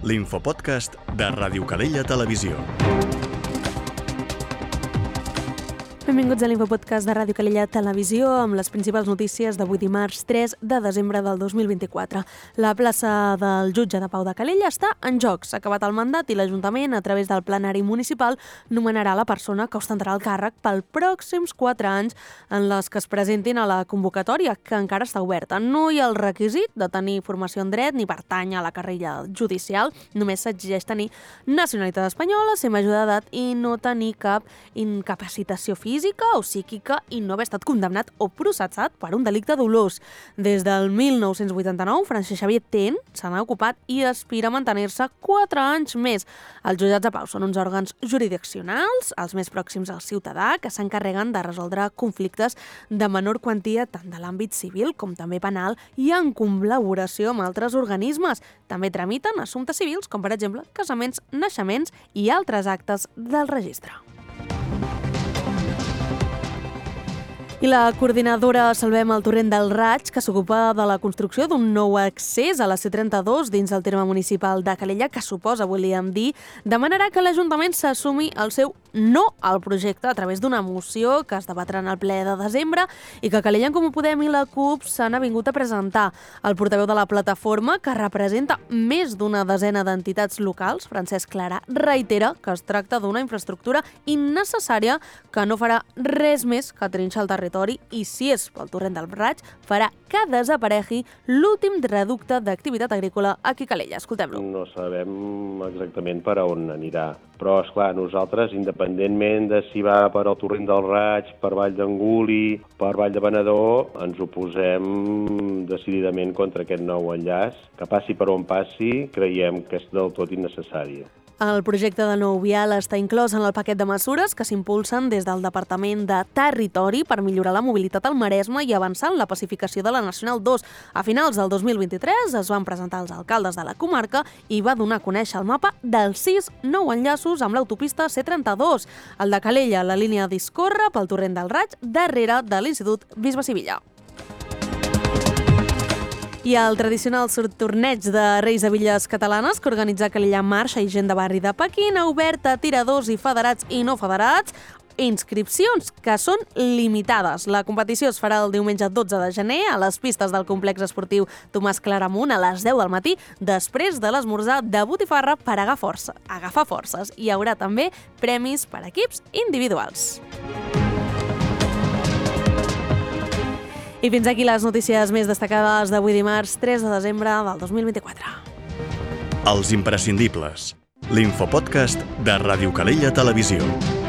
l'infopodcast de Ràdio Calella Televisió. Benvinguts a l'Infopodcast de Ràdio Calella Televisió amb les principals notícies d'avui dimarts 3 de desembre del 2024. La plaça del jutge de Pau de Calella està en joc. S'ha acabat el mandat i l'Ajuntament, a través del plenari municipal, nomenarà la persona que ostentarà el càrrec pel pròxims 4 anys en les que es presentin a la convocatòria, que encara està oberta. No hi ha el requisit de tenir formació en dret ni pertany a la carrera judicial. Només s'exigeix tenir nacionalitat espanyola, ser major d'edat i no tenir cap incapacitació física o psíquica i no haver estat condemnat o processat per un delicte dolós. Des del 1989, Francesc Xavier Ten se n'ha ocupat i aspira a mantenir-se 4 anys més. Els jutjats de pau són uns òrgans jurisdiccionals, els més pròxims al ciutadà, que s'encarreguen de resoldre conflictes de menor quantia tant de l'àmbit civil com també penal i en col·laboració amb altres organismes. També tramiten assumptes civils com, per exemple, casaments, naixements i altres actes del registre. I la coordinadora Salvem el Torrent del Raig, que s'ocupa de la construcció d'un nou accés a la C32 dins el terme municipal de Calella, que suposa, volíem dir, demanarà que l'Ajuntament s'assumi el seu no al projecte a través d'una moció que es debatrà en el ple de desembre i que Calella en Comú Podem i la CUP s'han avingut a presentar. El portaveu de la plataforma, que representa més d'una desena d'entitats locals, Francesc Clara, reitera que es tracta d'una infraestructura innecessària que no farà res més que trinxar el territori i, si és pel Torrent del Raig, farà que desaparegui l'últim reducte d'activitat agrícola aquí a Calella. Escoltem-lo. No sabem exactament per a on anirà, però, esclar, nosaltres, independentment de si va per al Torrent del Raig, per Vall d'Anguli, per Vall de Benedó, ens oposem decididament contra aquest nou enllaç. Que passi per on passi, creiem que és del tot innecessari. El projecte de nou vial està inclòs en el paquet de mesures que s'impulsen des del Departament de Territori per millorar la mobilitat al Maresme i avançar en la pacificació de la Nacional 2. A finals del 2023 es van presentar els alcaldes de la comarca i va donar a conèixer el mapa dels 6 nou enllaços amb l'autopista C32. El de Calella, la línia discorre pel Torrent del Raig, darrere de l'Institut Bisbe Sivilla. I el tradicional torneig de Reis de Villes Catalanes que organitza Calella Marxa i Gent de Barri de Pequín ha obert a tiradors i federats i no federats inscripcions que són limitades. La competició es farà el diumenge 12 de gener a les pistes del complex esportiu Tomàs Claramunt a les 10 del matí, després de l'esmorzar de botifarra per agafar forces. Hi haurà també premis per equips individuals. I fins aquí les notícies més destacades d'avui dimarts 3 de desembre del 2024. Els imprescindibles. L'infopodcast de Ràdio Calella Televisió.